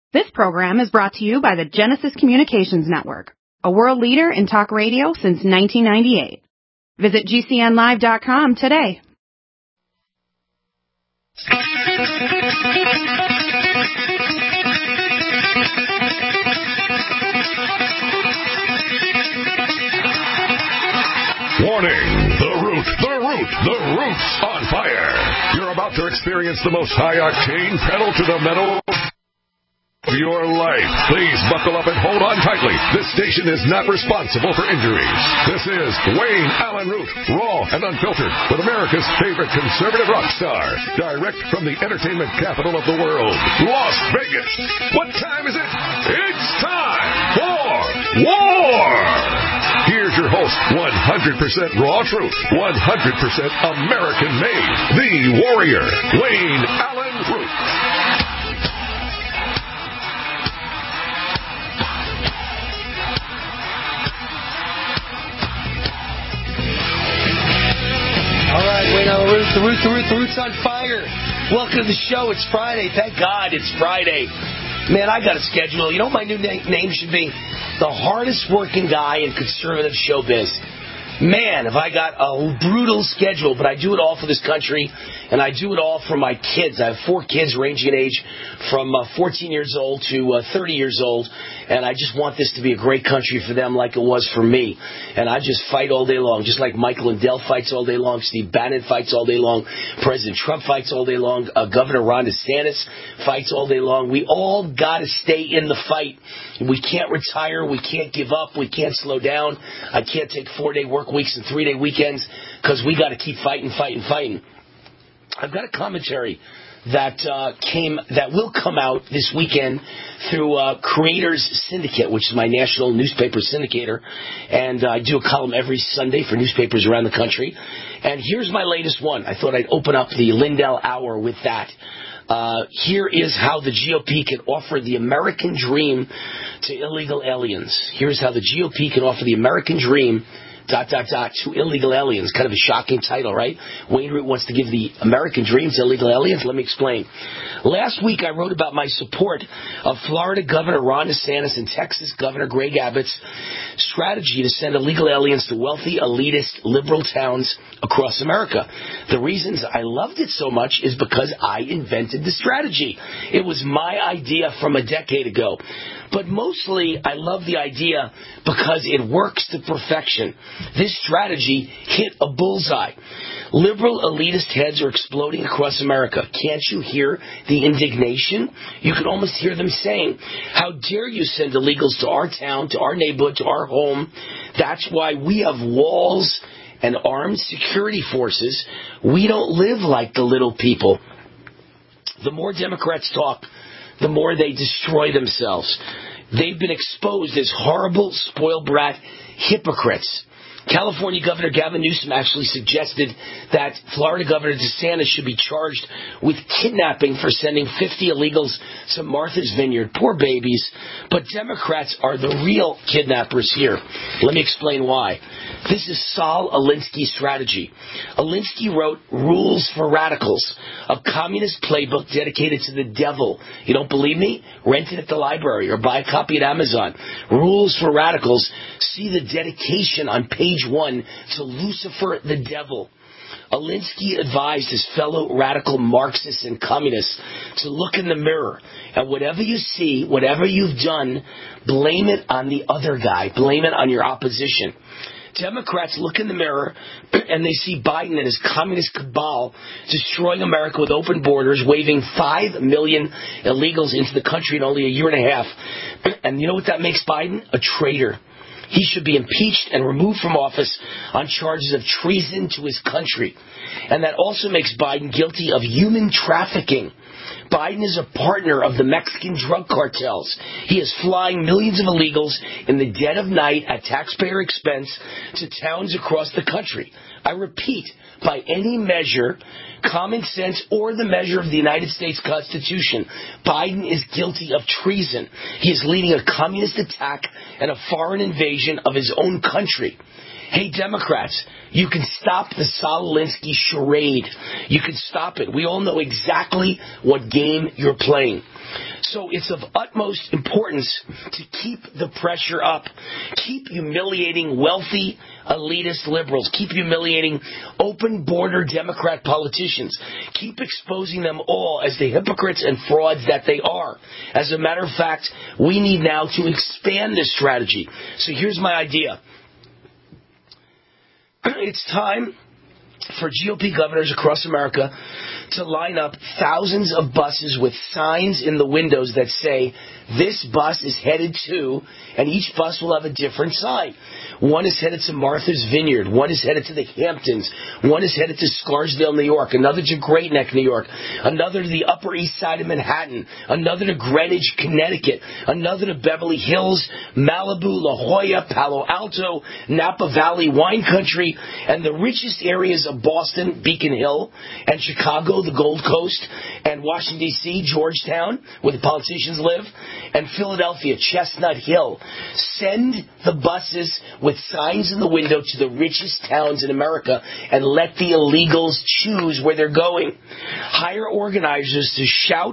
This program is brought to you by the Genesis Communications Network, a world leader in talk radio since 1998. Visit GCNlive.com today. Warning! The root's on fire! You're about to experience the most high-octane pedal to the metal of your life. Please buckle up and hold on tightly. This station is not responsible for injuries. This is Wayne Allen Root, raw and unfiltered, with America's favorite conservative rock star, direct from the entertainment capital of the world, Las Vegas. What time is it? It's time for war! Here's your host, 100% raw truth, 100% American made, the warrior, Wayne Allen Root. All right, Wayne Allen Root, the root's on fire. Welcome to the show. It's Friday. Thank God it's Friday. Man, I got a schedule. You know what my new name should be? The hardest working guy in conservative showbiz. Man, have I got a brutal schedule, but I do it all for this country, and I do it all for my kids. I have 4 kids ranging in age from 14 years old to 30 years old, and I just want this to be a great country for them like it was for me. And I just fight all day long, just like Michael Lindell fights all day long, Steve Bannon fights all day long, President Trump fights all day long, Governor Ron DeSantis fights all day long. We all got to stay in the fight. We can't retire. We can't give up. We can't slow down. I can't take 4-day work weeks and 3-day weekends because we got to keep fighting. I've got a commentary that will come out this weekend through Creators Syndicate, which is my national newspaper syndicator, and I do a column every Sunday for newspapers around the country. And here's my latest one. I thought I'd open up the Lindell Hour with that. Here is how the GOP can offer the American dream to illegal aliens. Here's how the GOP can offer the American dream ... to illegal aliens. Kind of a shocking title, right? Wayne Root wants to give the American dream to illegal aliens. Let me explain. Last week I wrote about my support of Florida Governor Ron DeSantis and Texas Governor Greg Abbott's strategy to send illegal aliens to wealthy, elitist, liberal towns across America. The reasons I loved it so much is because I invented the strategy. It was my idea from a decade ago. But mostly, I love the idea because it works to perfection. This strategy hit a bullseye. Liberal elitist heads are exploding across America. Can't you hear the indignation? You can almost hear them saying, how dare you send illegals to our town, to our neighborhood, to our home? That's why we have walls and armed security forces. We don't live like the little people. The more Democrats talk, the more they destroy themselves. They've been exposed as horrible, spoiled brat hypocrites. California Governor Gavin Newsom actually suggested that Florida Governor DeSantis should be charged with kidnapping for sending 50 illegals to Martha's Vineyard. Poor babies. But Democrats are the real kidnappers here. Let me explain why. This is Saul Alinsky's strategy. Alinsky wrote Rules for Radicals, a communist playbook dedicated to the devil. You don't believe me? Rent it at the library or buy a copy at Amazon. Rules for Radicals. See the dedication on page 1 to Lucifer the devil. Alinsky advised his fellow radical Marxists and communists to look in the mirror, and whatever you see, whatever you've done, blame it on the other guy. Blame it on your opposition. Democrats look in the mirror and they see Biden and his communist cabal destroying America with open borders, waving 5 million illegals into the country in only a year and a half. And you know what that makes Biden? A traitor. He should be impeached and removed from office on charges of treason to his country. And that also makes Biden guilty of human trafficking. Biden is a partner of the Mexican drug cartels. He is flying millions of illegals in the dead of night at taxpayer expense to towns across the country. I repeat, by any measure, common sense or the measure of the United States Constitution, Biden is guilty of treason. He is leading a communist attack and a foreign invasion of his own country. Hey, Democrats, you can stop the Saul Alinsky charade. You can stop it. We all know exactly what game you're playing. So it's of utmost importance to keep the pressure up. Keep humiliating wealthy, elitist liberals. Keep humiliating open border Democrat politicians. Keep exposing them all as the hypocrites and frauds that they are. As a matter of fact, we need now to expand this strategy. So here's my idea. It's time for GOP governors across America to line up thousands of buses with signs in the windows that say, this bus is headed to, and each bus will have a different sign. One is headed to Martha's Vineyard. One is headed to the Hamptons. One is headed to Scarsdale, New York. Another to Great Neck, New York. Another to the Upper East Side of Manhattan. Another to Greenwich, Connecticut. Another to Beverly Hills, Malibu, La Jolla, Palo Alto, Napa Valley, Wine Country, and the richest areas of Boston, Beacon Hill, and Chicago, the Gold Coast, and Washington, D.C., Georgetown, where the politicians live, and Philadelphia, Chestnut Hill. Send the buses with signs in the window to the richest towns in America and let the illegals choose where they're going. Hire organizers to shout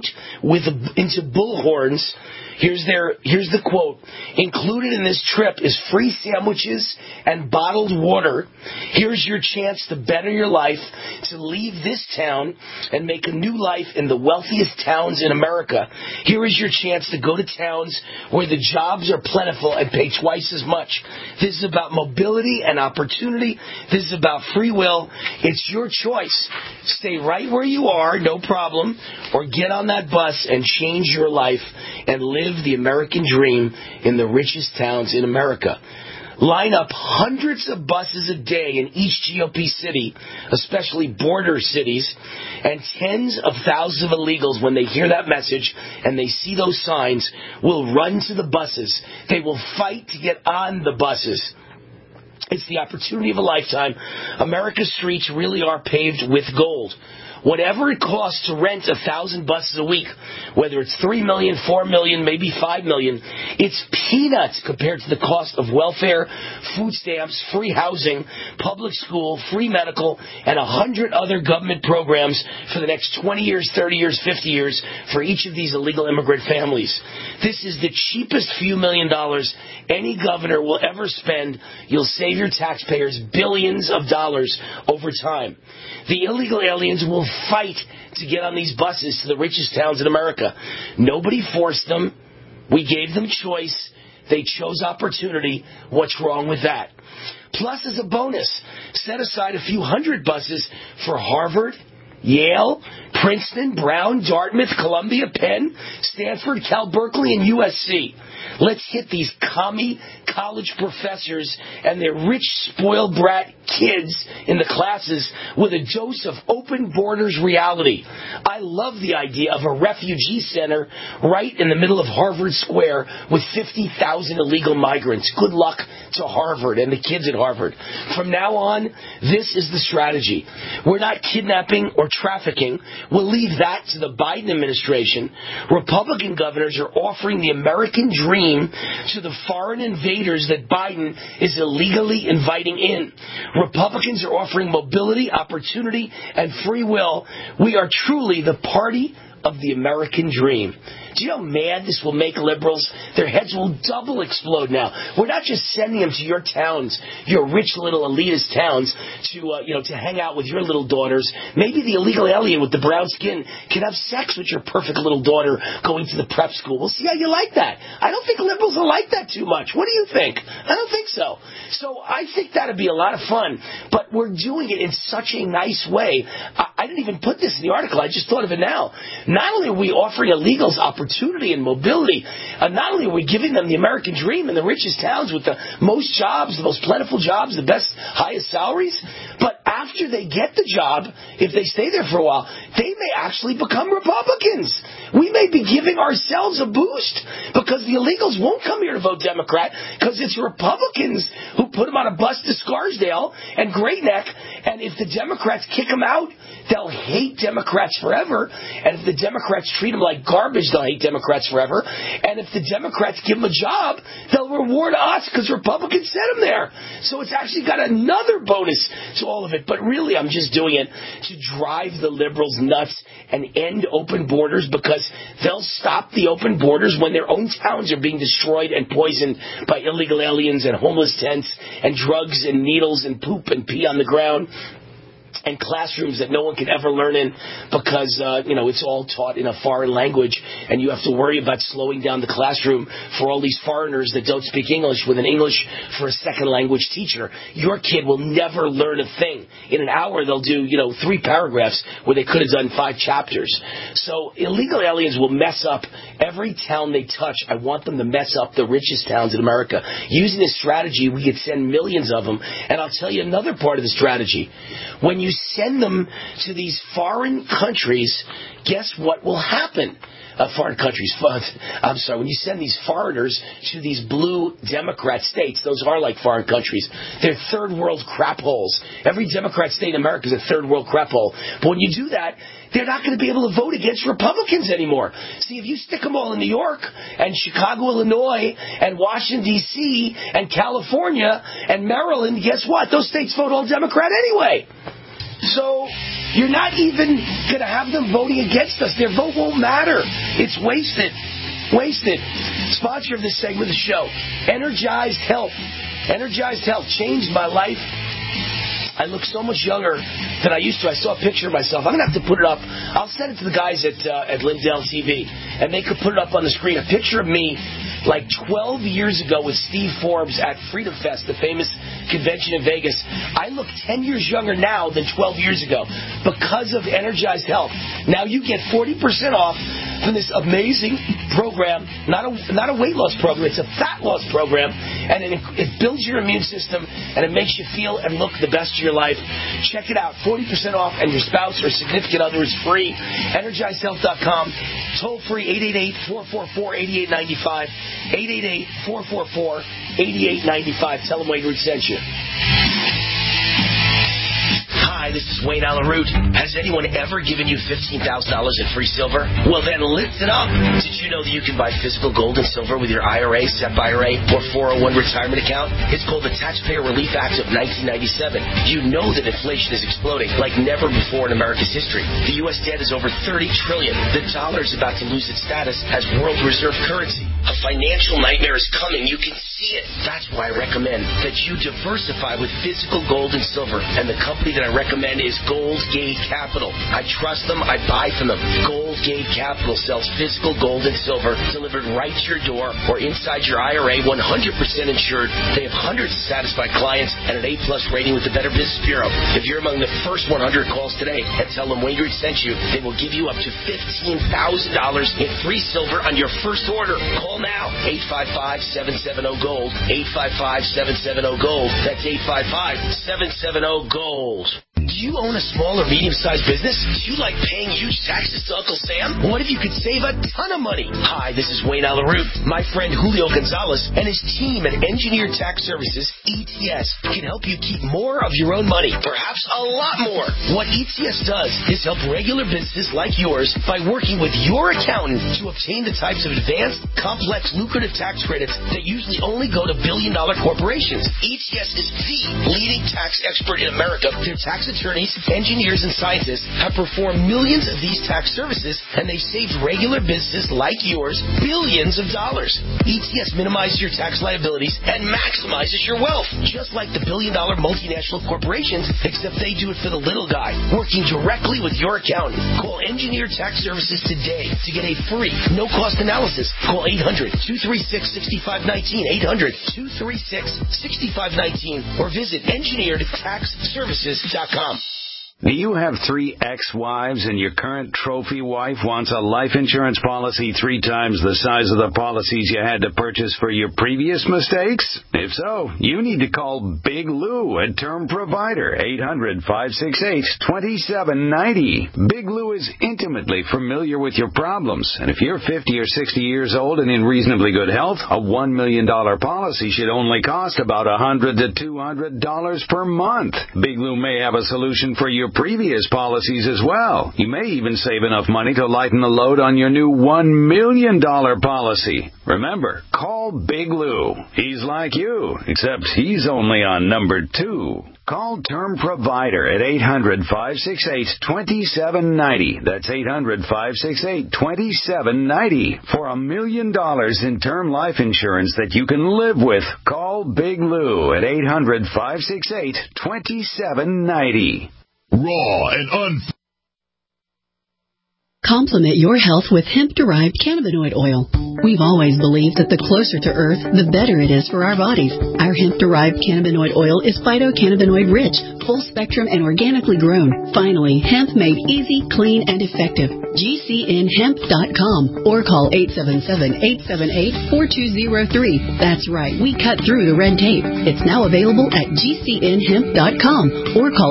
into bullhorns. Here's the quote. Included in this trip is free sandwiches and bottled water. Here's your chance to better your life, to leave this town and make a new life in the wealthiest towns in America. Here is your chance to go to towns where the jobs are plentiful and pay twice as much. This is about mobility and opportunity. This is about free will. It's your choice. Stay right where you are, no problem, or get on that bus and change your life and live the American dream in the richest towns in America. Line up hundreds of buses a day in each GOP city, especially border cities, and tens of thousands of illegals, when they hear that message and they see those signs, will run to the buses. They will fight to get on the buses. It's the opportunity of a lifetime. America's streets really are paved with gold. Whatever it costs to rent 1,000 buses a week, whether it's $3 million, $4 million, maybe $5 million, it's peanuts compared to the cost of welfare, food stamps, free housing, public school, free medical, and 100 other government programs for the next 20 years, 30 years, 50 years for each of these illegal immigrant families. This is the cheapest few $1 million any governor will ever spend. You'll save your taxpayers billions of dollars over time. The illegal aliens will fight to get on these buses to the richest towns in America. Nobody forced them. We gave them choice. They chose opportunity. What's wrong with that? Plus, as a bonus, set aside a few hundred buses for Harvard, Yale, Princeton, Brown, Dartmouth, Columbia, Penn, Stanford, Cal Berkeley, and USC. Let's hit these commie college professors and their rich, spoiled brat kids in the classes with a dose of open borders reality. I love the idea of a refugee center right in the middle of Harvard Square with 50,000 illegal migrants. Good luck to Harvard and the kids at Harvard. From now on, this is the strategy. We're not kidnapping or trafficking. We'll leave that to the Biden administration. Republican governors are offering the American dream to the foreign invaders that Biden is illegally inviting in. Republicans are offering mobility, opportunity, and free will. We are truly the party of the American dream. Do you know how mad this will make liberals? Their heads will double explode now. We're not just sending them to your towns, your rich little elitist towns, to hang out with your little daughters. Maybe the illegal alien with the brown skin can have sex with your perfect little daughter going to the prep school. We'll see how you like that. I don't think liberals will like that too much. What do you think? I don't think so. So I think that'd be a lot of fun. But we're doing it in such a nice way. I didn't even put this in the article. I just thought of it now. Not only are we offering illegals opportunity and mobility, not only are we giving them the American dream in the richest towns with the most jobs, the most plentiful jobs, the best, highest salaries, but after after they get the job, if they stay there for a while, they may actually become Republicans. We may be giving ourselves a boost because the illegals won't come here to vote Democrat because it's Republicans who put them on a bus to Scarsdale and Great Neck, and if the Democrats kick them out, they'll hate Democrats forever, and if the Democrats treat them like garbage, they'll hate Democrats forever, and if the Democrats give them a job, they'll reward us because Republicans sent them there. So it's actually got another bonus to all of it, but really I'm just doing it to drive the liberals nuts and end open borders, because they'll stop the open borders when their own towns are being destroyed and poisoned by illegal aliens and homeless tents and drugs and needles and poop and pee on the ground, and classrooms that no one can ever learn in because, it's all taught in a foreign language, and you have to worry about slowing down the classroom for all these foreigners that don't speak English with an English for a second language teacher. Your kid will never learn a thing. In an hour, they'll do, 3 paragraphs where they could have done 5 chapters. So illegal aliens will mess up every town they touch. I want them to mess up the richest towns in America. Using this strategy, we could send millions of them. And I'll tell you another part of the strategy. When you send them to these foreign countries, guess what will happen? Foreign countries. When you send these foreigners to these blue Democrat states, those are like foreign countries. They're third world crap holes. Every Democrat state in America is a third world crap hole. But when you do that, they're not going to be able to vote against Republicans anymore. See, if you stick them all in New York and Chicago, Illinois, and Washington, D.C., and California, and Maryland, guess what? Those states vote all Democrat anyway. So you're not even going to have them voting against us. Their vote won't matter. It's wasted. Wasted. Sponsor of this segment of the show, Energized Health. Energized Health changed my life. I look so much younger than I used to. I saw a picture of myself. I'm going to have to put it up. I'll send it to the guys at Lindell TV, and they could put it up on the screen. A picture of me like 12 years ago with Steve Forbes at Freedom Fest, the famous convention in Vegas. I look 10 years younger now than 12 years ago because of Energized Health. Now you get 40% off from this amazing program, not a weight loss program, it's a fat loss program, and it builds your immune system, and it makes you feel and look the best of your life. Check it out, 40% off, and your spouse or significant other is free. EnergizedHealth.com, toll free 888-444-8895, 888-444-8895. Tell them Wayne Root sent you. Hi, this is Wayne Allen Root. Has anyone ever given you $15,000 in free silver? Well, then lift it up. Did you know that you can buy physical gold and silver with your IRA, SEP IRA, or 401 retirement account? It's called the Taxpayer Relief Act of 1997. You know that inflation is exploding like never before in America's history. The U.S. debt is over $30 trillion. The dollar is about to lose its status as world reserve currency. A financial nightmare is coming. You can see it. That's why I recommend that you diversify with physical gold and silver. And the company that I recommend is Gold Gate Capital. I trust them. I buy from them. Gold Gate Capital sells physical gold and silver delivered right to your door or inside your IRA, 100% insured. They have hundreds of satisfied clients and an A-plus rating with the Better Business Bureau. If you're among the first 100 calls today and tell them Wayne Root sent you, they will give you up to $15,000 in free silver on your first order. Call now, 855-770-GOLD, 855-770-GOLD. That's 855-770-GOLD. Do you own a small or medium-sized business? Do you like paying huge taxes to Uncle Sam? What if you could save a ton of money? Hi, this is Wayne Allen Root. My friend Julio Gonzalez and his team at Engineered Tax Services, ETS, can help you keep more of your own money, perhaps a lot more. What ETS does is help regular businesses like yours by working with your accountant to obtain the types of advanced, complex, lucrative tax credits that usually only go to billion-dollar corporations. ETS is the leading tax expert in America. Their tax attorneys, engineers, and scientists have performed millions of these tax services, and they've saved regular businesses like yours billions of dollars. ETS minimizes your tax liabilities and maximizes your wealth, just like the billion-dollar multinational corporations, except they do it for the little guy, working directly with your accountant. Call Engineered Tax Services today to get a free, no-cost analysis. Call 800-236-6519, 800-236-6519, or visit engineeredtaxservices.com. Do you have 3 ex-wives and your current trophy wife wants a life insurance policy 3 times the size of the policies you had to purchase for your previous mistakes? If so, you need to call Big Lou at Term Provider, 800-568-2790. Big Lou is intimately familiar with your problems, and if you're 50 or 60 years old and in reasonably good health, a $1 million policy should only cost about $100 to $200 per month. Big Lou may have a solution for your previous policies as well. You may even save enough money to lighten the load on your new $1 million policy. Remember, call Big Lou. He's like you, except he's only on number 2. Call Term Provider at 800-568-2790. That's 800-568-2790 for $1 million in term life insurance that you can live with. Call Big Lou at 800-568-2790. Raw and Complement your health with hemp-derived cannabinoid oil. We've always believed that the closer to Earth, the better it is for our bodies. Our hemp-derived cannabinoid oil is phytocannabinoid-rich, full-spectrum, and organically grown. Finally, hemp made easy, clean, and effective. GCNhemp.com or call 877-878-4203. That's right, we cut through the red tape. It's now available at GCNhemp.com or call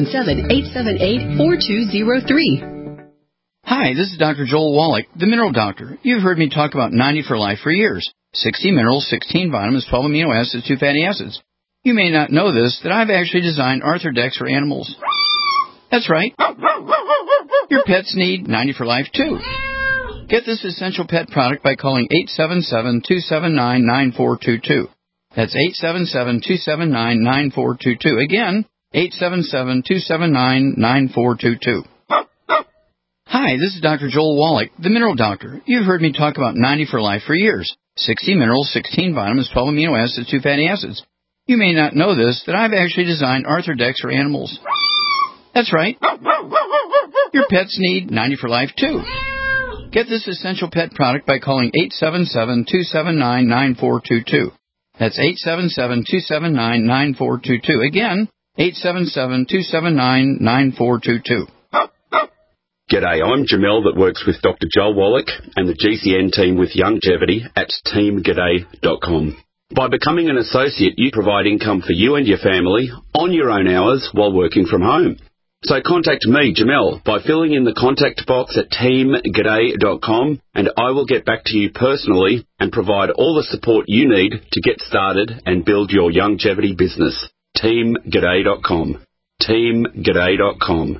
877-878-4203. Hi, this is Dr. Joel Wallach, the Mineral Doctor. You've heard me talk about 90 for Life for years. 60 minerals, 16 vitamins, 12 amino acids, 2 fatty acids. You may not know this, that I've actually designed Arthrodex for animals. That's right. Your pets need 90 for Life, too. Get this essential pet product by calling 877-279-9422. That's 877-279-9422. Again, 877-279-9422. Hi, this is Dr. Joel Wallach, the Mineral Doctor. You've heard me talk about 90 for Life for years. 60 minerals, 16 vitamins, 12 amino acids, 2 fatty acids. You may not know this, that I've actually designed Arthrodex for animals. That's right. Your pets need 90 for Life, too. Get this essential pet product by calling 877-279-9422. That's 877-279-9422. Again, 877-279-9422. G'day, I'm Jamel that works with Dr. Joel Wallach and the GCN team with Longevity at teamg'day.com. By becoming an associate, you provide income for you and your family on your own hours while working from home. So contact me, Jamel, by filling in the contact box at teamg'day.com, and I will get back to you personally and provide all the support you need to get started and build your longevity business. teamg'day.com. teamg'day.com.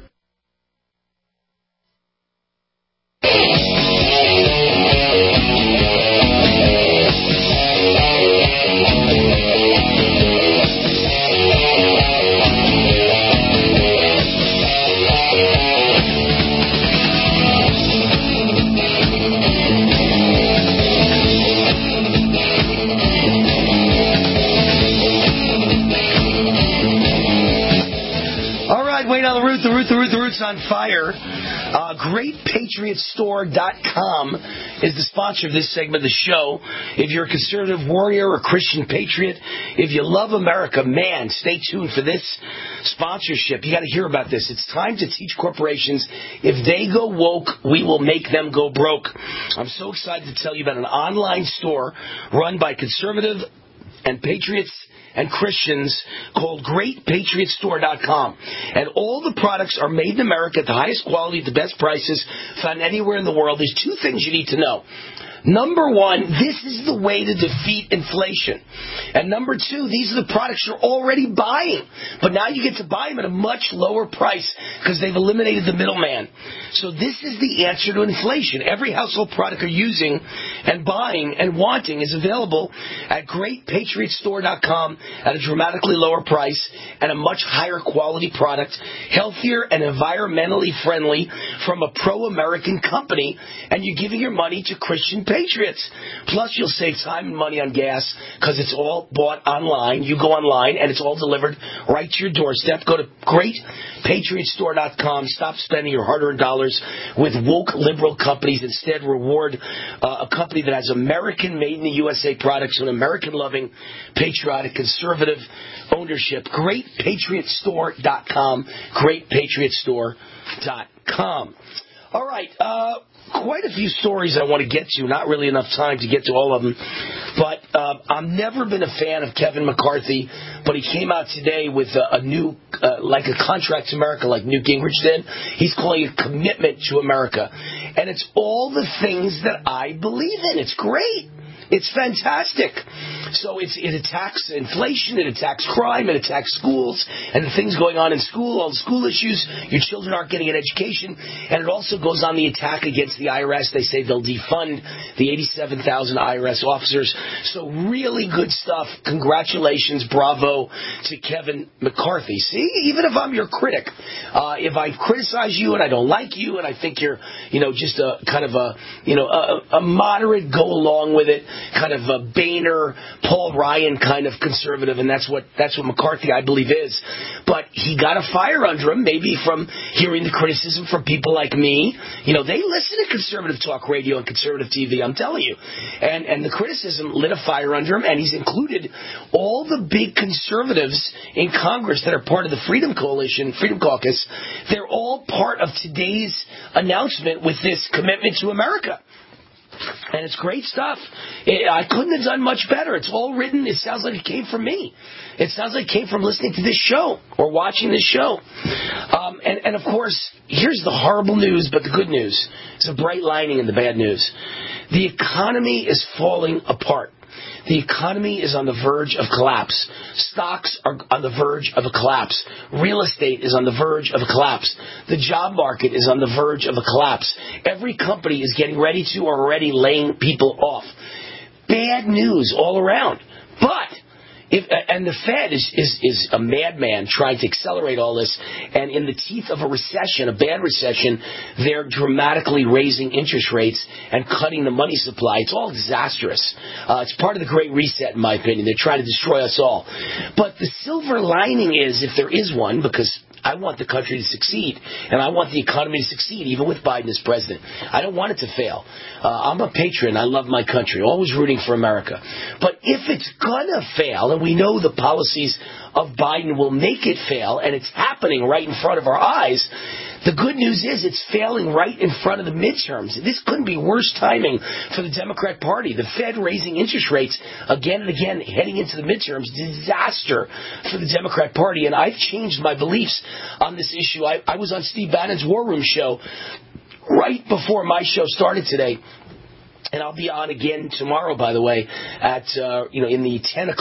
The Root's on fire. GreatPatriotStore.com is the sponsor of this segment of the show. If you're a conservative warrior or Christian patriot, if you love America, man, stay tuned for this sponsorship. You got to hear about this. It's time to teach corporations, if they go woke, we will make them go broke. I'm so excited to tell you about an online store run by conservative and patriots and Christians called GreatPatriotStore.com. And all the products are made in America at the highest quality, at the best prices, found anywhere in the world. There's 2 things you need to know. Number 1, this is the way to defeat inflation. And number 2, these are the products you're already buying. But now you get to buy them at a much lower price because they've eliminated the middleman. So this is the answer to inflation. Every household product you're using and buying and wanting is available at GreatPatriotStore.com at a dramatically lower price and a much higher quality product, healthier and environmentally friendly from a pro-American company, and you're giving your money to Christian Patriots. Plus, you'll save time and money on gas because it's all bought online. You go online, and it's all delivered right to your doorstep. Go to GreatPatriotStore.com. Stop spending your hard-earned dollars with woke liberal companies. Instead, reward a company that has American made-in-the-USA products and American-loving, patriotic, conservative ownership. GreatPatriotStore.com. GreatPatriotStore.com. All right, quite a few stories I want to get to. Not really enough time to get to all of them. But I've never been a fan of Kevin McCarthy, but he came out today with a new, like a contract to America, like Newt Gingrich did. He's calling it Commitment to America. And it's all the things that I believe in. It's great. It's fantastic. So it attacks inflation, it attacks crime, it attacks schools, and the things going on in school, all the school issues, your children aren't getting an education, and it also goes on the attack against the IRS. They say they'll defund the 87,000 IRS officers. So really good stuff. Congratulations, bravo to Kevin McCarthy. See, even if I'm your critic, if I criticize you and I don't like you and I think you're, just a kind of a moderate, go along with it, kind of a Boehner, Paul Ryan kind of conservative, and that's what McCarthy, I believe, is. But he got a fire under him, maybe from hearing the criticism from people like me. They listen to conservative talk radio and conservative TV, I'm telling you. And the criticism lit a fire under him, and he's included all the big conservatives in Congress that are part of the Freedom Coalition, Freedom Caucus. They're all part of today's announcement with this Commitment to America. And it's great stuff. I couldn't have done much better. It's all written. It sounds like it came from me. It sounds like it came from listening to this show or watching this show. And of course, here's the horrible news, but the good news. It's a bright lining in the bad news. The economy is falling apart. The economy is on the verge of collapse. Stocks are on the verge of a collapse. Real estate is on the verge of a collapse. The job market is on the verge of a collapse. Every company is getting ready to or already laying people off. Bad news all around. But and the Fed is a madman trying to accelerate all this. And in the teeth of a recession, a bad recession, they're dramatically raising interest rates and cutting the money supply. It's all disastrous. It's part of the Great Reset, in my opinion. They're trying to destroy us all. But the silver lining is, if there is one, because I want the country to succeed, and I want the economy to succeed, even with Biden as president. I don't want it to fail. I'm a patriot. I love my country, always rooting for America. But if it's going to fail, and we know the policies of Biden will make it fail, and it's happening right in front of our eyes, the good news is it's failing right in front of the midterms. This couldn't be worse timing for the Democrat Party. The Fed raising interest rates again and again heading into the midterms. Disaster for the Democrat Party. And I've changed my beliefs on this issue. I was on Steve Bannon's War Room show right before my show started today. And I'll be on again tomorrow, by the way, at in the 11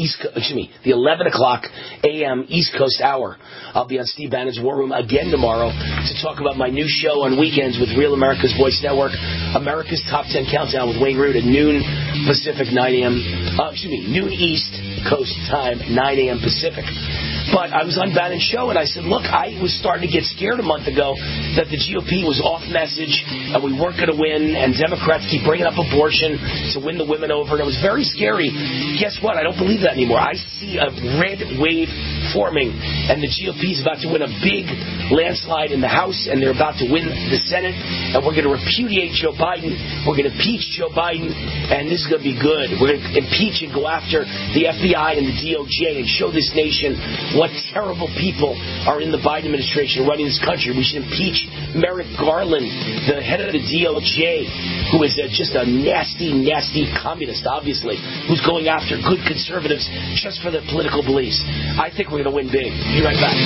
o'clock a.m. East Coast hour. I'll be on Steve Bannon's War Room again tomorrow to talk about my new show on weekends with Real America's Voice Network, America's Top 10 Countdown with Wayne Root at noon Pacific, 9 a.m. Noon East Coast time, 9 a.m. Pacific. But I was on Bannon's show, and I said, look, I was starting to get scared a month ago that the GOP was off message, and we weren't going to win, and Democrats keep bringing up abortion to win the women over, and it was very scary. Guess what? I don't believe that anymore. I see a red wave forming, and the GOP is about to win a big landslide in the House, and they're about to win the Senate, and we're going to repudiate Joe Biden. We're going to impeach Joe Biden, and this is going to be good. We're going to impeach and go after the FBI and the DOJ and show this nation what terrible people are in the Biden administration running this country. We should impeach Merrick Garland, the head of the DOJ, who is just a nasty, nasty communist, obviously, who's going after good conservatives just for their political beliefs. I think we're going to win big. Be right back.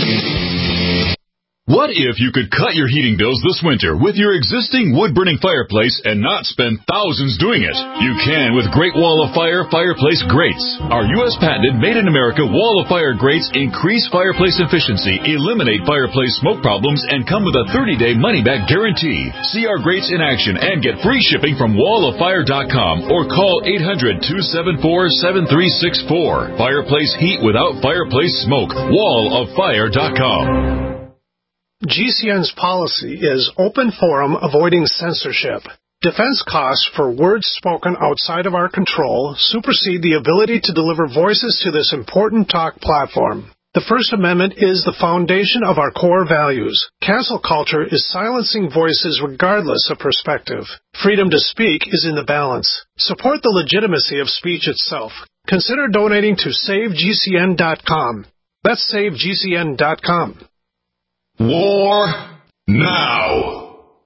What if you could cut your heating bills this winter with your existing wood-burning fireplace and not spend thousands doing it? You can with Great Wall of Fire Fireplace Grates. Our U.S. patented made-in-America Wall of Fire grates increase fireplace efficiency, eliminate fireplace smoke problems, and come with a 30-day money-back guarantee. See our grates in action and get free shipping from walloffire.com or call 800-274-7364. Fireplace heat without fireplace smoke. walloffire.com. GCN's policy is open forum, avoiding censorship. Defense costs for words spoken outside of our control supersede the ability to deliver voices to this important talk platform. The First Amendment is the foundation of our core values. Cancel culture is silencing voices regardless of perspective. Freedom to speak is in the balance. Support the legitimacy of speech itself. Consider donating to SaveGCN.com. That's SaveGCN.com. War now.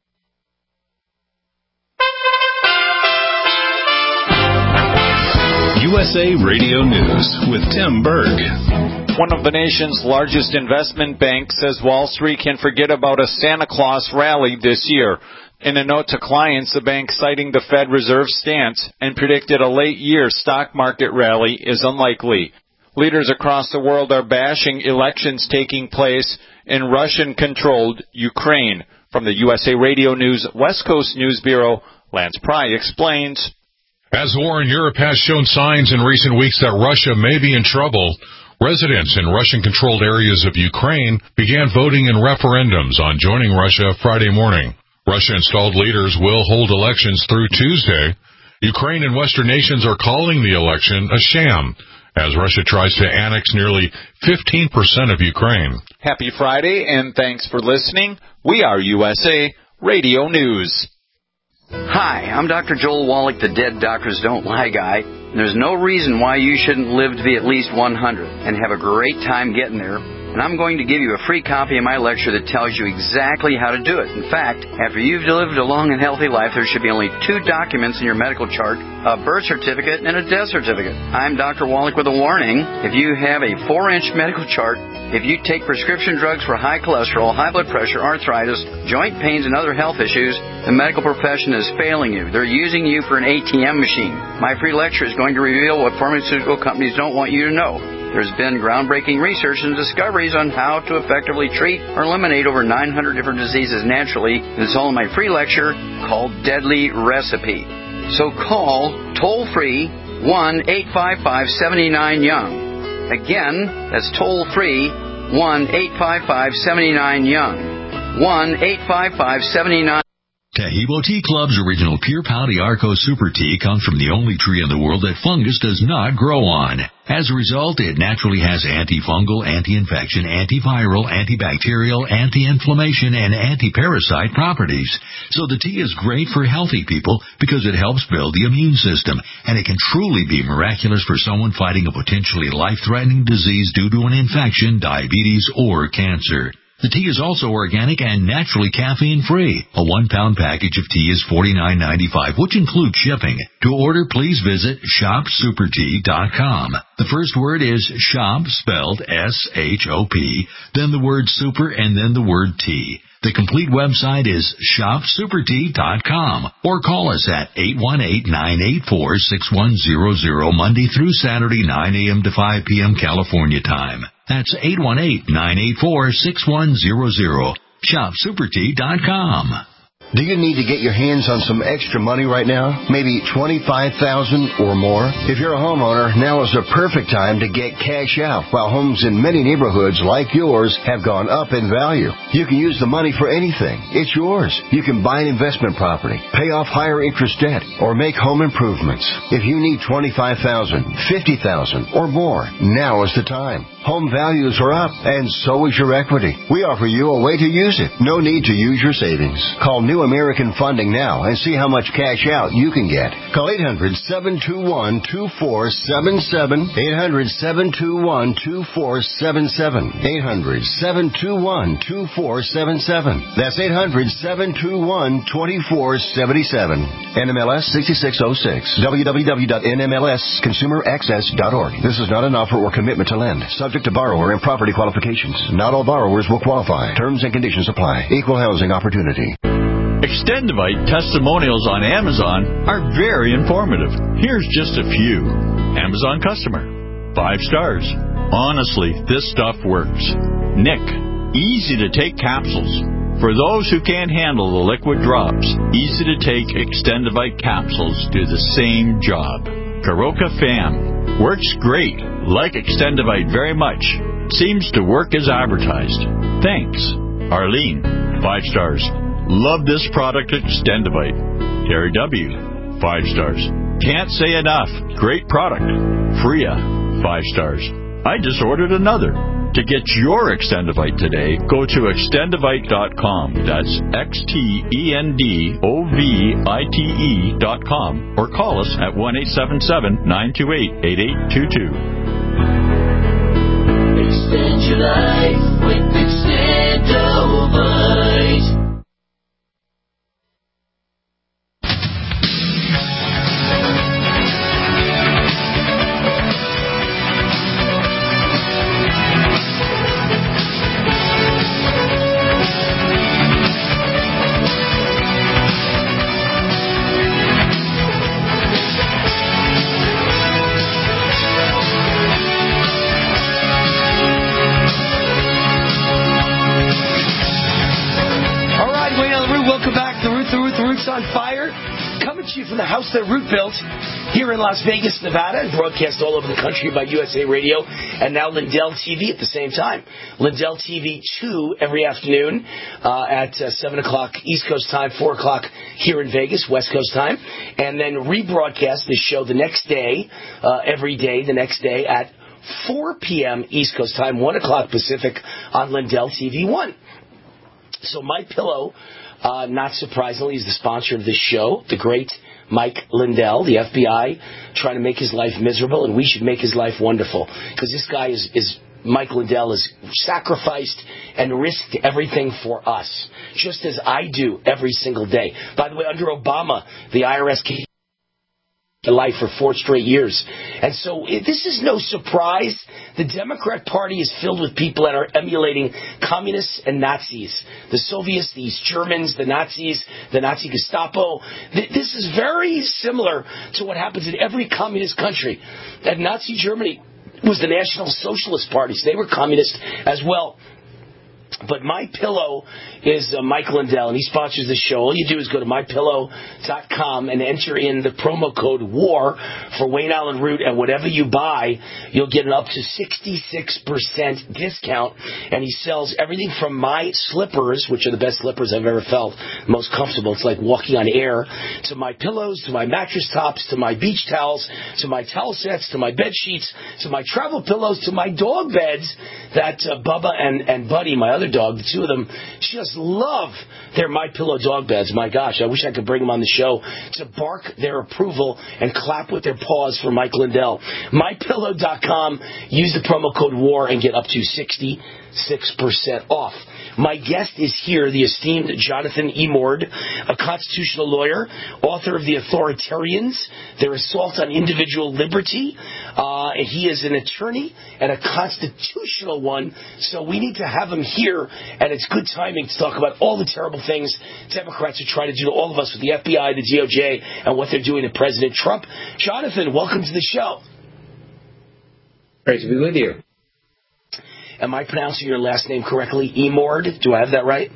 USA Radio News with Tim Berg. One of the nation's largest investment banks says Wall Street can forget about a Santa Claus rally this year. In a note to clients, the bank citing the Fed Reserve's stance and predicted a late-year stock market rally is unlikely. Leaders across the world are bashing elections taking place in Russian-controlled Ukraine. From the USA Radio News West Coast News Bureau, Lance Pry explains. As war in Europe has shown signs in recent weeks that Russia may be in trouble, residents in Russian-controlled areas of Ukraine began voting in referendums on joining Russia Friday morning. Russia-installed leaders will hold elections through Tuesday. Ukraine and Western nations are calling the election a sham, as Russia tries to annex nearly 15% of Ukraine. Happy Friday, and thanks for listening. We are USA Radio News. Hi, I'm Dr. Joel Wallach, the Dead Doctors Don't Lie guy. There's no reason why you shouldn't live to be at least 100 and have a great time getting there. And I'm going to give you a free copy of my lecture that tells you exactly how to do it. In fact, after you've lived a long and healthy life, there should be only 2 documents in your medical chart, a birth certificate and a death certificate. I'm Dr. Wallach with a warning. If you have a 4-inch medical chart, if you take prescription drugs for high cholesterol, high blood pressure, arthritis, joint pains, and other health issues, the medical profession is failing you. They're using you for an ATM machine. My free lecture is going to reveal what pharmaceutical companies don't want you to know. There's been groundbreaking research and discoveries on how to effectively treat or eliminate over 900 different diseases naturally. It's all in my free lecture called Deadly Recipe. So call toll-free 1-855-79-YOUNG. Again, that's toll-free 1-855-79-YOUNG. 1-855-79-YOUNG. Taheebo Tea Club's original Pure Pau Arco Super Tea comes from the only tree in the world that fungus does not grow on. As a result, it naturally has antifungal, anti-infection, antiviral, antibacterial, anti-inflammation, and anti-parasite properties. So the tea is great for healthy people because it helps build the immune system, and it can truly be miraculous for someone fighting a potentially life-threatening disease due to an infection, diabetes, or cancer. The tea is also organic and naturally caffeine-free. A 1-pound package of tea is $49.95, which includes shipping. To order, please visit shopsupertea.com. The first word is shop, spelled S-H-O-P, then the word super, and then the word tea. The complete website is shopsupertea.com, or call us at 818-984-6100 Monday through Saturday, 9 a.m. to 5 p.m. California time. That's 818-984-6100. shopsupertea.com. Do you need to get your hands on some extra money right now? Maybe $25,000 or more? If you're a homeowner, now is the perfect time to get cash out while homes in many neighborhoods like yours have gone up in value. You can use the money for anything. It's yours. You can buy an investment property, pay off higher interest debt, or make home improvements. If you need $25,000, $50,000 or more, now is the time. Home values are up, and so is your equity. We offer you a way to use it. No need to use your savings. Call New American Funding now and see how much cash out you can get. Call 800-721-2477. 800-721-2477. 800-721-2477. That's 800-721-2477. NMLS 6606. www.nmlsconsumeraccess.org. This is not an offer or commitment to lend. Subject to borrower and property qualifications. Not all borrowers will qualify. Terms and conditions apply. Equal housing opportunity. Extendivite testimonials on Amazon are very informative. Here's just a few. Amazon customer. 5 stars. Honestly, this stuff works. Nick. Easy to take capsules. For those who can't handle the liquid drops, easy to take Extendivite capsules do the same job. Karoka Fam. Works great. Like Extendivite very much. Seems to work as advertised. Thanks. Arlene. 5 stars. Love this product, Extendivite. Terry W., 5 stars. Can't say enough. Great product. Freya, 5 stars. I just ordered another. To get your Extendivite today, go to extendivite.com. That's XTENDOVITE.com, or call us at 1-877-928-8822. Extend your life with Extendivite. On Fire, coming to you from the house that Root built here in Las Vegas, Nevada, and broadcast all over the country by USA Radio and now Lindell TV at the same time. Lindell TV 2 every afternoon at 7 o'clock East Coast time, 4 o'clock here in Vegas, West Coast time, and then rebroadcast this show the next day, every day, the next day at 4 p.m. East Coast time, 1 o'clock Pacific on Lindell TV 1. So MyPillow, not surprisingly, is the sponsor of this show, the great Mike Lindell, the FBI, trying to make his life miserable, and we should make his life wonderful. Because this guy Mike Lindell has sacrificed and risked everything for us, just as I do every single day. By the way, under Obama, the IRS came to life for 4 straight years. And so this is no surprise. The Democrat Party is filled with people that are emulating communists and Nazis. The Soviets, the East Germans, the Nazis, the Nazi Gestapo. This is very similar to what happens in every communist country. And Nazi Germany was the National Socialist Party, so they were communist as well. But MyPillow is Mike Lindell, and he sponsors the show. All you do is go to MyPillow.com and enter in the promo code WAR for Wayne Allen Root, and whatever you buy, you'll get an up to 66% discount. And he sells everything from my slippers, which are the best slippers I've ever felt, most comfortable. It's like walking on air, to my pillows, to my mattress tops, to my beach towels, to my towel sets, to my bed sheets, to my travel pillows, to my dog beds that Bubba and Buddy, my other dog, the two of them, just love their MyPillow dog beds. My gosh, I wish I could bring them on the show to bark their approval and clap with their paws for Mike Lindell. MyPillow.com. Use the promo code WAR and get up to 66% off. My guest is here, the esteemed Jonathan Emord, a constitutional lawyer, author of The Authoritarians, Their Assault on Individual Liberty. He is an attorney and a constitutional one, so we need to have him here, and it's good timing to talk about all the terrible things Democrats are trying to do to all of us with the FBI, the DOJ, and what they're doing to President Trump. Jonathan, welcome to the show. Great to be with you. Am I pronouncing your last name correctly? Emord? Do I have that right?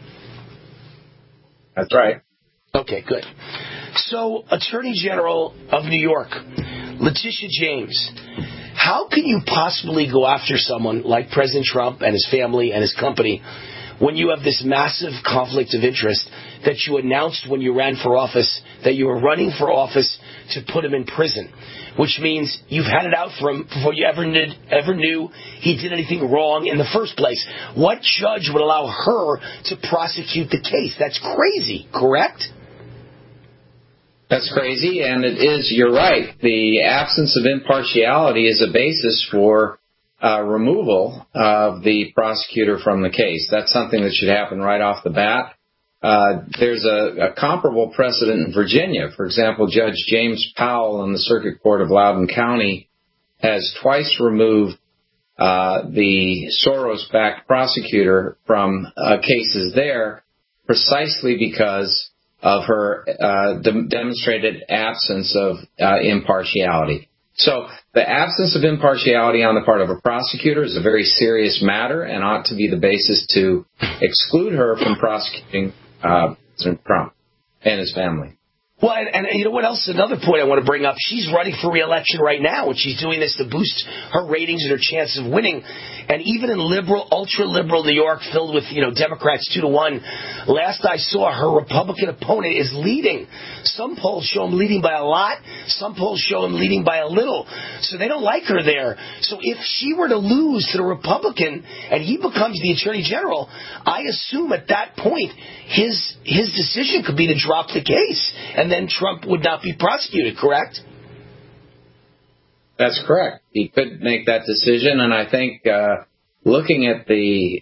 That's right. Okay, good. So, Attorney General of New York, Letitia James, how can you possibly go after someone like President Trump and his family and his company when you have this massive conflict of interest that you announced when you ran for office that you were running for office to put him in prison? Which means you've had it out for him before you ever knew he did anything wrong in the first place. What judge would allow her to prosecute the case? That's crazy, correct? That's crazy, and it is, you're right. The absence of impartiality is a basis for removal of the prosecutor from the case. That's something that should happen right off the bat. There's a comparable precedent in Virginia. For example, Judge James Powell in the Circuit Court of Loudoun County has twice removed the Soros-backed prosecutor from cases there precisely because of her demonstrated absence of impartiality. So the absence of impartiality on the part of a prosecutor is a very serious matter and ought to be the basis to exclude her from prosecuting President Trump and his family. Well, and you know what else? Another point I want to bring up. She's running for re-election right now, and she's doing this to boost her ratings and her chances of winning. And even in liberal, ultra-liberal New York, filled with, Democrats 2-1, last I saw, her Republican opponent is leading. Some polls show him leading by a lot. Some polls show him leading by a little. So they don't like her there. So if she were to lose to the Republican and he becomes the Attorney General, I assume at that point his decision could be to drop the case, and then Trump would not be prosecuted, correct? That's correct. He could make that decision, and I think looking at the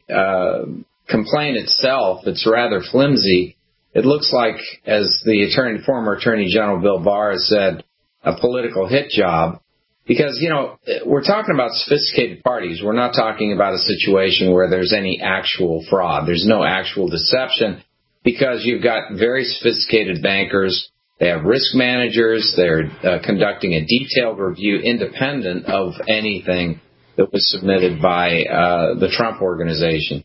complaint itself, it's rather flimsy. It looks like, as the former Attorney General Bill Barr has said, a political hit job. Because, we're talking about sophisticated parties. We're not talking about a situation where there's any actual fraud. There's no actual deception, because you've got very sophisticated bankers. They have risk managers. They're conducting a detailed review independent of anything that was submitted by the Trump organization.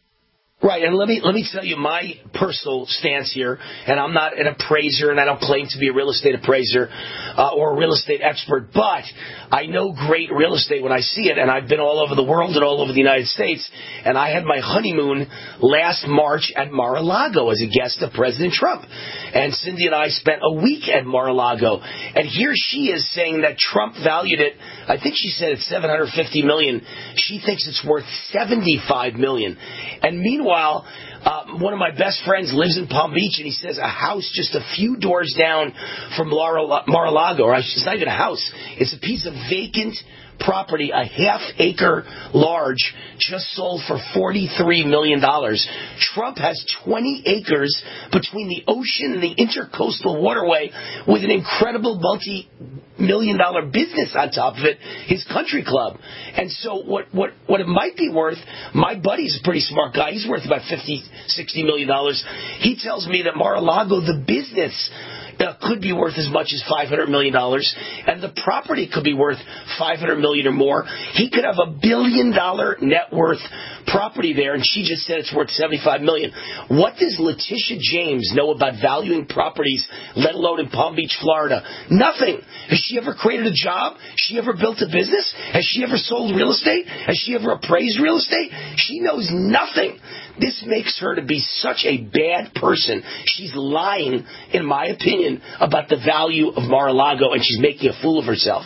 Right, and let me tell you my personal stance here, and I'm not an appraiser, and I don't claim to be a real estate appraiser or a real estate expert, but I know great real estate when I see it, and I've been all over the world and all over the United States, and I had my honeymoon last March at Mar-a-Lago as a guest of President Trump, and Cindy and I spent a week at Mar-a-Lago, and here she is saying that Trump valued it, I think she said it's $750 million. She thinks it's worth $75 million. And meanwhile, one of my best friends lives in Palm Beach, and he says a house just a few doors down from Mar-a-Lago, or it's not even a house, it's a piece of vacant property, a half-acre large, just sold for $43 million. Trump has 20 acres between the ocean and the intercoastal waterway with an incredible multi-million-dollar business on top of it, his country club. And so what it might be worth, my buddy's a pretty smart guy. He's worth about $50-60 million. He tells me that Mar-a-Lago, the business, could be worth as much as $500 million, and the property could be worth $500 million or more. He could have $1 billion net worth property there, and she just said it's worth $75 million. What does Letitia James know about valuing properties, let alone in Palm Beach, Florida? Nothing. Has she ever created a job? Has she ever built a business? Has she ever sold real estate? Has she ever appraised real estate? She knows nothing. This makes her to be such a bad person. She's lying, in my opinion, about the value of Mar-a-Lago, and she's making a fool of herself.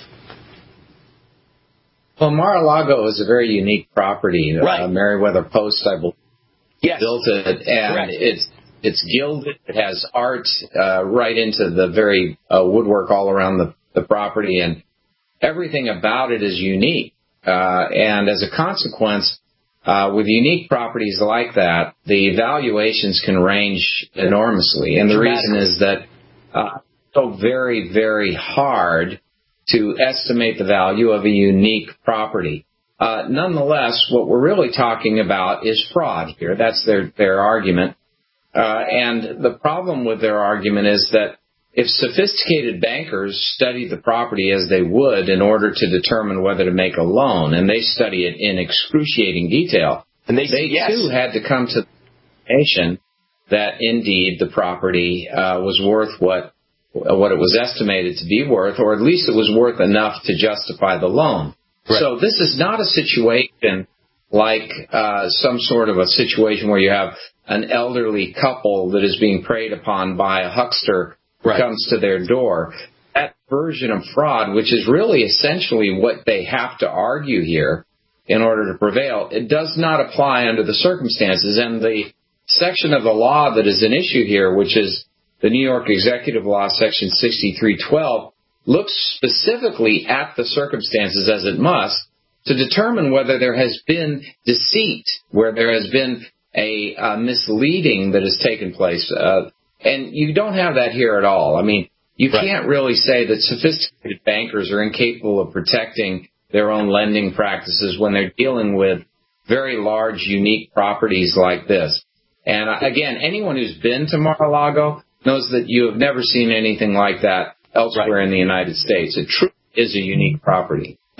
Well, Mar-a-Lago is a very unique property. Right. Meriwether Post, I believe, built it, and correct. It's gilded. It has art right into the very woodwork all around the property, and everything about it is unique. And as a consequence, with unique properties like that, the valuations can range enormously. And the reason is that it's so very, very hard to estimate the value of a unique property. Nonetheless, what we're really talking about is fraud here. That's their argument. And the problem with their argument is that if sophisticated bankers studied the property as they would in order to determine whether to make a loan, and they study it in excruciating detail, and they too had to come to the conclusion that indeed the property was worth what it was estimated to be worth, or at least it was worth enough to justify the loan. Right. So this is not a situation like some sort of a situation where you have an elderly couple that is being preyed upon by a huckster who comes to their door. That version of fraud, which is really essentially what they have to argue here in order to prevail, it does not apply under the circumstances. And the section of the law that is an issue here, which is the New York Executive Law, Section 6312, looks specifically at the circumstances, as it must, to determine whether there has been deceit, where there has been a misleading that has taken place. And you don't have that here at all. I mean, you can't really say that sophisticated bankers are incapable of protecting their own lending practices when they're dealing with very large, unique properties like this. And again, anyone who's been to Mar-a-Lago knows that you have never seen anything like that elsewhere in the United States. It truly is a unique property.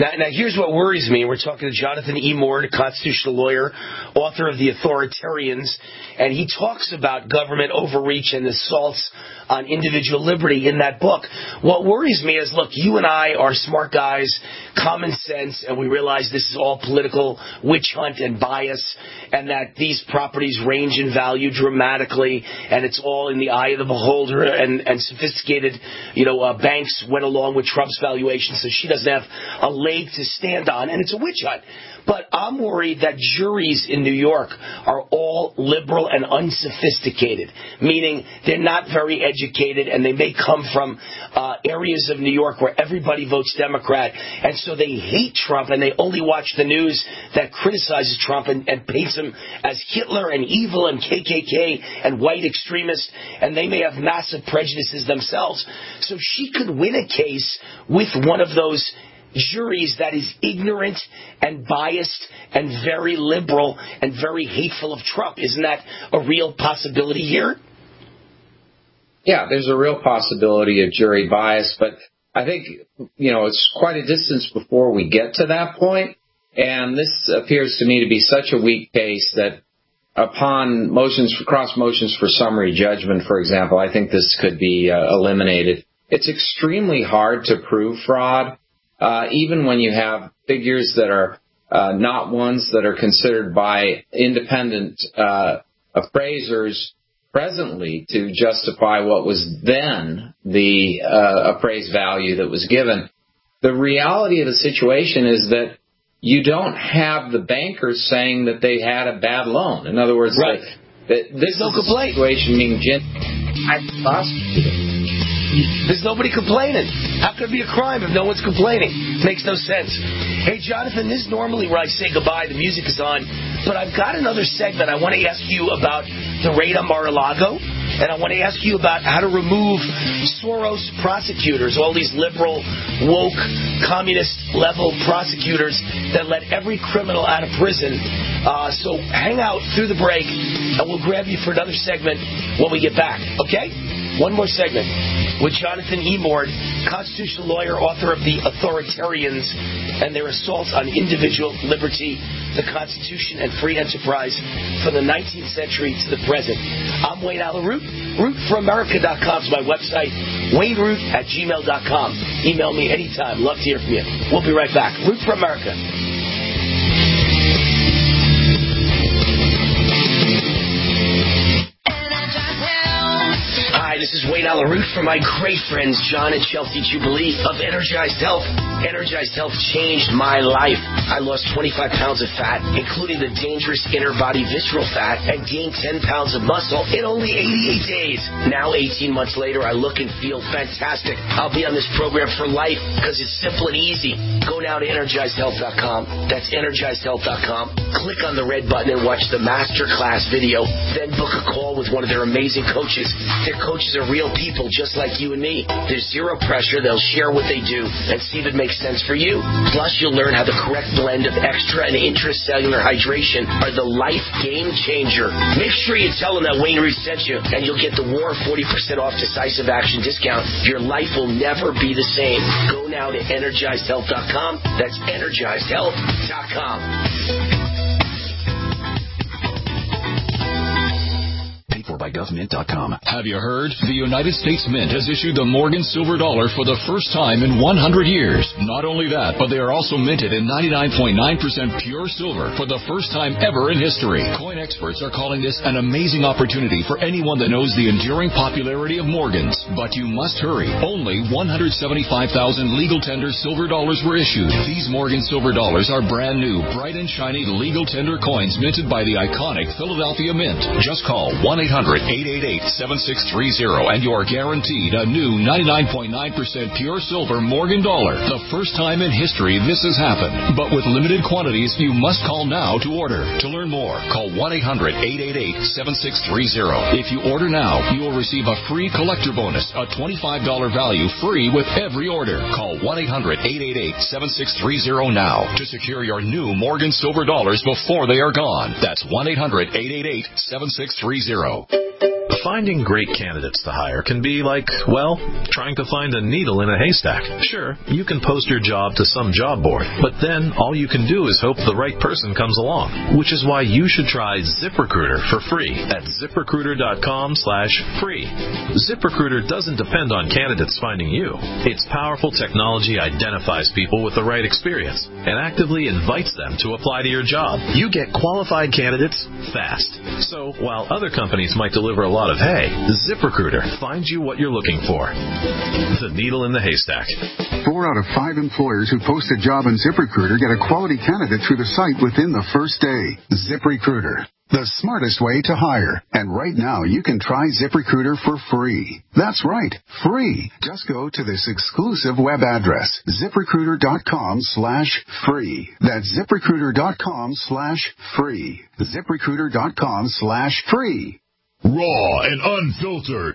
Now, here's what worries me. We're talking to Jonathan E. Moore, a constitutional lawyer, author of The Authoritarians, and he talks about government overreach and assaults on individual liberty in that book. What worries me is, look, you and I are smart guys, common sense, and we realize this is all political witch hunt and bias, and that these properties range in value dramatically, and it's all in the eye of the beholder, and sophisticated, banks went along with Trump's valuation, so she doesn't have a leg to stand on, and it's a witch hunt. But I'm worried that juries in New York are all liberal and unsophisticated, meaning they're not very educated, and they may come from areas of New York where everybody votes Democrat, and so they hate Trump, and they only watch the news that criticizes Trump and paints him as Hitler and evil and KKK and white extremist, and they may have massive prejudices themselves. So she could win a case with one of those juries that is ignorant and biased and very liberal and very hateful of Trump. Isn't that a real possibility here? Yeah, there's a real possibility of jury bias, but I think, it's quite a distance before we get to that point, and this appears to me to be such a weak case that upon cross motions for summary judgment, for example, I think this could be eliminated. It's extremely hard to prove fraud. Even when you have figures that are not ones that are considered by independent appraisers presently to justify what was then the appraised value that was given. The reality of the situation is that you don't have the bankers saying that they had a bad loan. In other words, right. This is a situation being prosecuted. There's nobody complaining. How could it be a crime if no one's complaining? Makes no sense. Hey, Jonathan, this is normally where I say goodbye. The music is on. But I've got another segment. I want to ask you about the raid on Mar-a-Lago. And I want to ask you about how to remove Soros prosecutors, all these liberal, woke, communist-level prosecutors that let every criminal out of prison. So hang out through the break, and we'll grab you for another segment when we get back. Okay? One more segment with Jonathan E. Moore, constitutional lawyer, author of The Authoritarians and Their Assaults on Individual Liberty, the Constitution, and Free Enterprise from the 19th century to the present. I'm Wayne Allyn Root. RootForAmerica.com is my website. WayneRoot@gmail.com. Email me anytime. Love to hear from you. We'll be right back. Root for America. Hi, this is Wayne Allyn Root from my great friends John and Chelsea Jubilee of Energized Health. Energized Health changed my life. I lost 25 pounds of fat, including the dangerous inner body visceral fat, and gained 10 pounds of muscle in only 88 days. Now, 18 months later, I look and feel fantastic. I'll be on this program for life because it's simple and easy. Go now to EnergizedHealth.com. That's EnergizedHealth.com. Click on the red button and watch the masterclass video. Then book a call with one of their amazing coaches. Their coaches are real people just like you and me. There's zero pressure. They'll share what they do and see if it makes sense for you. Plus, you'll learn how the correct blend of extra and intracellular hydration are the life game changer. Make sure you tell them that Wayne Root sent you, and you'll get the WAR 40% off decisive action discount. Your life will never be the same. Go now to EnergizedHealth.com. That's EnergizedHealth.com. By GovMint.com. Have you heard? The United States Mint has issued the Morgan Silver Dollar for the first time in 100 years. Not only that, but they are also minted in 99.9% pure silver for the first time ever in history. Coin experts are calling this an amazing opportunity for anyone that knows the enduring popularity of Morgans. But you must hurry. Only 175,000 legal tender silver dollars were issued. These Morgan Silver Dollars are brand new, bright and shiny legal tender coins minted by the iconic Philadelphia Mint. Just call 1-800-888-7630 and you're guaranteed a new 99.9% pure silver Morgan dollar. The first time in history this has happened. But with limited quantities, you must call now to order. To learn more, call 1-800-888-7630. If you order now, you will receive a free collector bonus, a $25 value free with every order. Call 1-800-888-7630 now to secure your new Morgan Silver Dollars before they are gone. That's 1-800-888-7630. Finding great candidates to hire can be like, well, trying to find a needle in a haystack. Sure, you can post your job to some job board, but then all you can do is hope the right person comes along, which is why you should try ZipRecruiter for free at ZipRecruiter.com/free. ZipRecruiter doesn't depend on candidates finding you. Its powerful technology identifies people with the right experience and actively invites them to apply to your job. You get qualified candidates fast. So while other companies might deliver a lot of hay, ZipRecruiter finds you what you're looking for. The needle in the haystack. 4 out of 5 employers who post a job on ZipRecruiter get a quality candidate through the site within the first day. ZipRecruiter, the smartest way to hire. And right now, you can try ZipRecruiter for free. That's right, free. Just go to this exclusive web address, ZipRecruiter.com/free. That's ZipRecruiter.com/free. ZipRecruiter.com/free. Raw and unfiltered.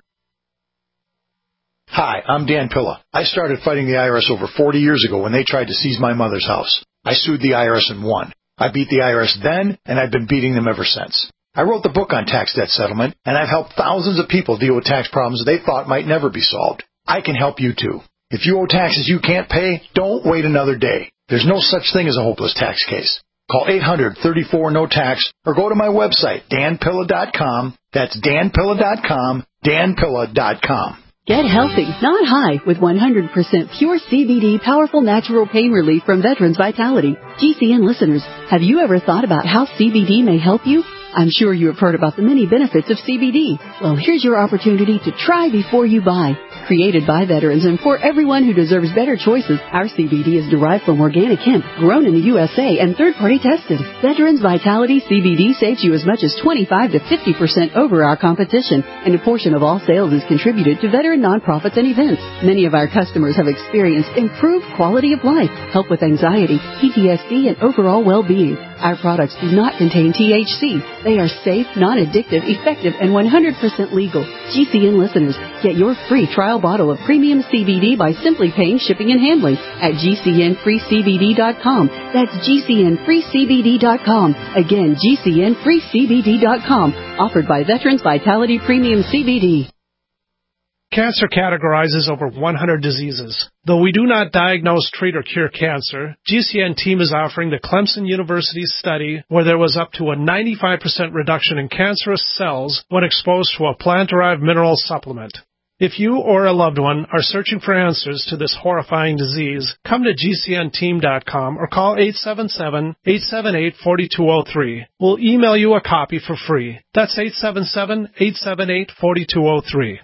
Hi, I'm Dan Pilla. I started fighting the IRS over 40 years ago when they tried to seize my mother's house. I sued the IRS and won. I beat the IRS then, and I've been beating them ever since. I wrote the book on tax debt settlement, and I've helped thousands of people deal with tax problems they thought might never be solved. I can help you too. If you owe taxes you can't pay, don't wait another day. There's no such thing as a hopeless tax case. Call 800-34-NO-TAX or go to my website, danpilla.com. That's danpilla.com, danpilla.com. Get healthy, not high, with 100% pure CBD powerful natural pain relief from Veterans Vitality. GCN listeners, have you ever thought about how CBD may help you? I'm sure you have heard about the many benefits of CBD. Well, here's your opportunity to try before you buy. Created by veterans and for everyone who deserves better choices, our CBD is derived from organic hemp, grown in the USA and third-party tested. Veterans Vitality CBD saves you as much as 25 to 50% over our competition, and a portion of all sales is contributed to veteran nonprofits and events. Many of our customers have experienced improved quality of life, help with anxiety, PTSD, and overall well-being. Our products do not contain THC. They are safe, non-addictive, effective, and 100% legal. GCN listeners, get your free trial bottle of premium CBD by simply paying shipping and handling at GCNFreeCBD.com. That's GCNFreeCBD.com. Again, GCNFreeCBD.com. Offered by Veterans Vitality Premium CBD. Cancer categorizes over 100 diseases. Though we do not diagnose, treat, or cure cancer, GCN team is offering the Clemson University study where there was up to a 95% reduction in cancerous cells when exposed to a plant-derived mineral supplement. If you or a loved one are searching for answers to this horrifying disease, come to GCNteam.com or call 877-878-4203. We'll email you a copy for free. That's 877-878-4203.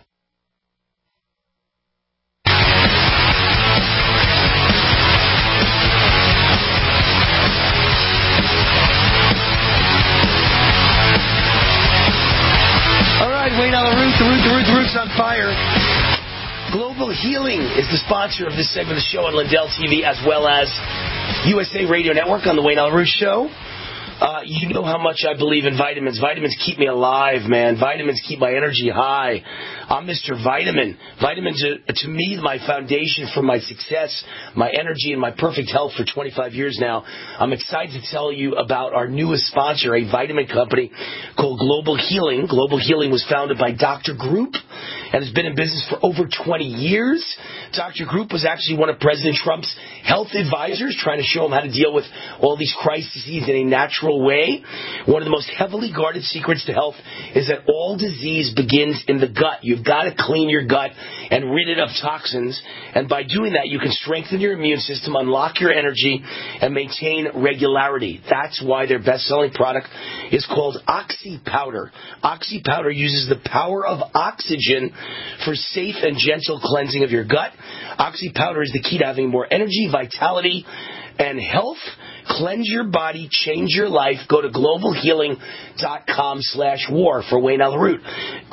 Wayne on the Root's on fire. Global Healing is the sponsor of this segment of the show on Lindell TV as well as USA Radio Network on the Wayne on the Root Show. You know how much I believe in vitamins. Vitamins keep me alive, man. Vitamins keep my energy high. I'm Mr. Vitamin. Vitamins are, to me, my foundation for my success, my energy, and my perfect health for 25 years now. I'm excited to tell you about our newest sponsor, a vitamin company called Global Healing. Global Healing was founded by Dr. Group and has been in business for over 20 years. Dr. Group was actually one of President Trump's health advisors, trying to show him how to deal with all these crises in a natural way. One of the most heavily guarded secrets to health is that all disease begins in the gut. You've got to clean your gut and rid it of toxins, and by doing that, you can strengthen your immune system, unlock your energy, and maintain regularity. That's why their best-selling product is called Oxy Powder. Oxy Powder uses the power of oxygen for safe and gentle cleansing of your gut. Oxy Powder is the key to having more energy, vitality, and health. Cleanse your body, change your life. Go to globalhealing.com/war for Wayne L. Root.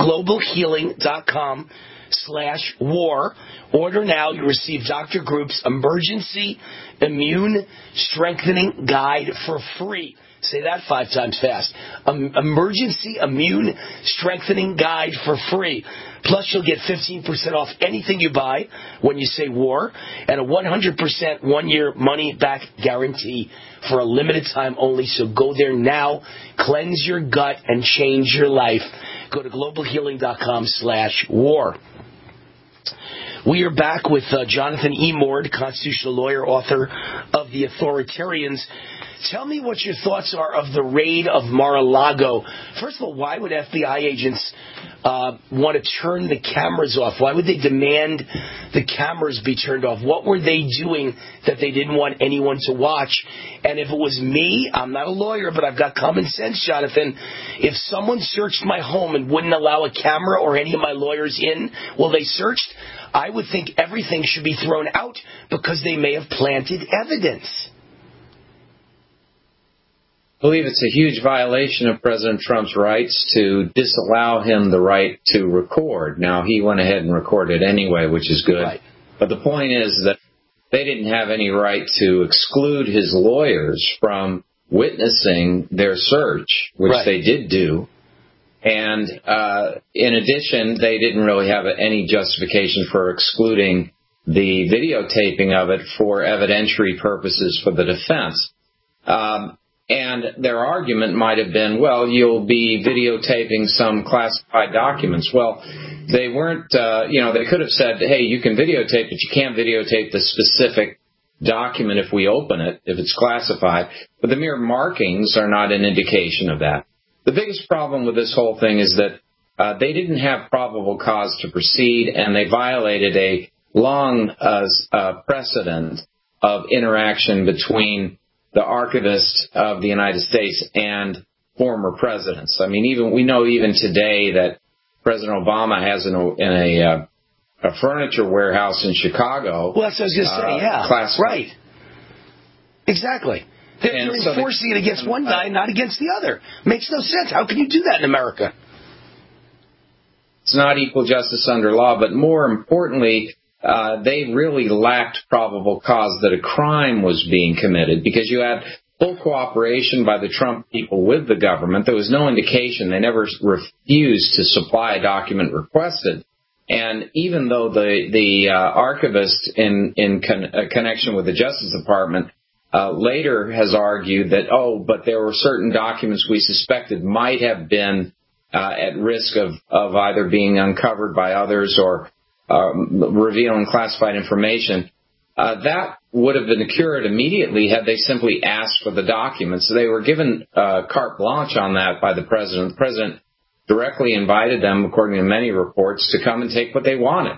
globalhealing.com/war. Order now. You receive Dr. Group's Emergency Immune Strengthening Guide for free. Say that 5 times fast. Emergency Immune Strengthening Guide for free. Plus, you'll get 15% off anything you buy when you say war, and a 100% one-year money-back guarantee for a limited time only. So go there now, cleanse your gut, and change your life. Go to globalhealing.com/war. We are back with Jonathan E. Mord, constitutional lawyer, author of The Authoritarians. Tell me what your thoughts are of the raid of Mar-a-Lago. First of all, why would FBI agents want to turn the cameras off? Why would they demand the cameras be turned off? What were they doing that they didn't want anyone to watch? And if it was me, I'm not a lawyer, but I've got common sense, Jonathan. If someone searched my home and wouldn't allow a camera or any of my lawyers in while they searched, I would think everything should be thrown out because they may have planted evidence. I believe it's a huge violation of President Trump's rights to disallow him the right to record. Now, he went ahead and recorded anyway, which is good. Right. But the point is that they didn't have any right to exclude his lawyers from witnessing their search, which they did do. And in addition, they didn't really have any justification for excluding the videotaping of it for evidentiary purposes for the defense. And their argument might have been, well, you'll be videotaping some classified documents. Well, they weren't, they could have said, hey, you can videotape, but you can't videotape the specific document if we open it, if it's classified. But the mere markings are not an indication of that. The biggest problem with this whole thing is that they didn't have probable cause to proceed, and they violated a long precedent of interaction between the archivist of the United States and former presidents. I mean, we know even today that President Obama has in a furniture warehouse in Chicago. Well, that's what I was going to say, yeah. Right. Exactly. They're enforcing it against one guy, not against the other. Makes no sense. How can you do that in America? It's not equal justice under law, but more importantly, they really lacked probable cause that a crime was being committed because you had full cooperation by the Trump people with the government. There was no indication. They never refused to supply a document requested. And even though the archivist in connection with the Justice Department later has argued that, but there were certain documents we suspected might have been at risk of either being uncovered by others or revealing classified information, that would have been cured immediately had they simply asked for the documents. So they were given carte blanche on that by the president. The president directly invited them, according to many reports, to come and take what they wanted.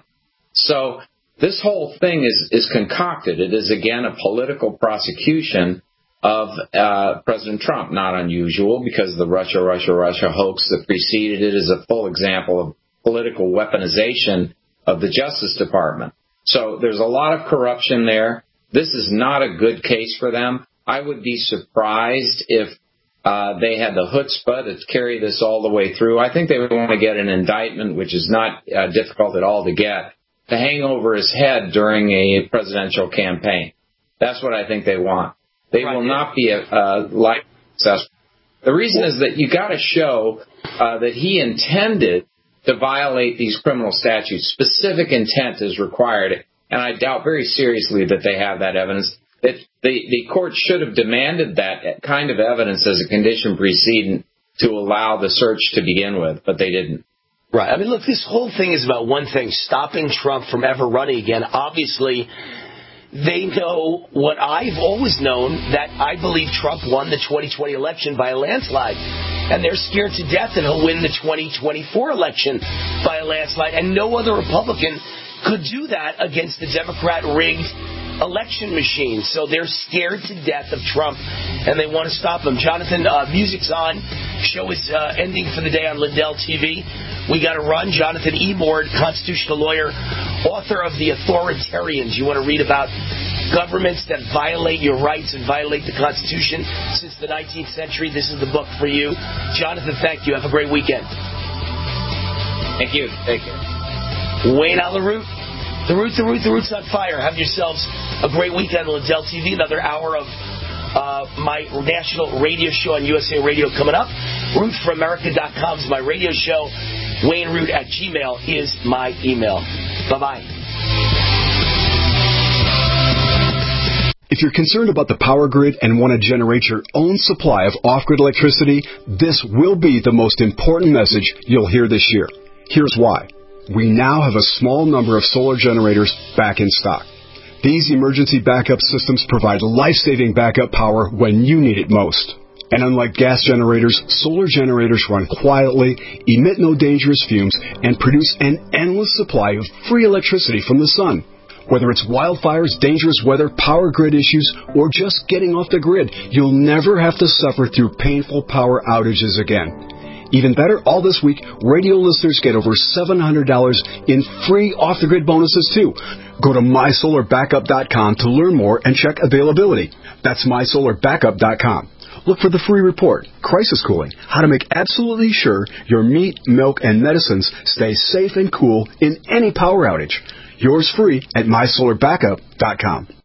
So this whole thing is concocted. It is, again, a political prosecution of President Trump. Not unusual because the Russia hoax that preceded it is a full example of political weaponization of the Justice Department. So there's a lot of corruption there. This is not a good case for them. I would be surprised if they had the chutzpah to carry this all the way through. I think they would want to get an indictment, which is not difficult at all to get, to hang over his head during a presidential campaign. That's what I think they want. They will not be like successful. The reason is that you got to show that he intended to violate these criminal statutes. Specific intent is required, and I doubt very seriously that they have that evidence. That the court should have demanded that kind of evidence as a condition precedent to allow the search to begin with, but they didn't. Right. I mean, look, this whole thing is about one thing, stopping Trump from ever running again. Obviously, they know what I've always known, that I believe Trump won the 2020 election by a landslide. And they're scared to death that he'll win the 2024 election by a landslide. And no other Republican could do that against the Democrat-rigged election machine. So they're scared to death of Trump, and they want to stop him. Jonathan, music's on. Show is ending for the day on Lindell TV. We got to run. Jonathan E. Mord, constitutional lawyer, author of The Authoritarians. You want to read about governments that violate your rights and violate the Constitution since the 19th century. This is the book for you. Jonathan, thank you. Have a great weekend. Thank you. Take care. Wayne on the Root. The Root's on fire. Have yourselves a great weekend on Lindell TV. Another hour of my national radio show on USA Radio coming up. RootForAmerica.com is my radio show. WayneRoot@gmail is my email. Bye-bye. If If you're concerned about the power grid and want to generate your own supply of off-grid electricity, this will be the most important message you'll hear this year. Here's why. We now have a small number of solar generators back in stock. These emergency backup systems provide life-saving backup power when you need it most. And unlike gas generators, solar generators run quietly, emit no dangerous fumes, and produce an endless supply of free electricity from the sun. Whether it's wildfires, dangerous weather, power grid issues, or just getting off the grid, you'll never have to suffer through painful power outages again. Even better, all this week, radio listeners get over $700 in free off-the-grid bonuses, too. Go to mysolarbackup.com to learn more and check availability. That's mysolarbackup.com. Look for the free report, Crisis Cooling, how to make absolutely sure your meat, milk, and medicines stay safe and cool in any power outage. Yours free at mysolarbackup.com.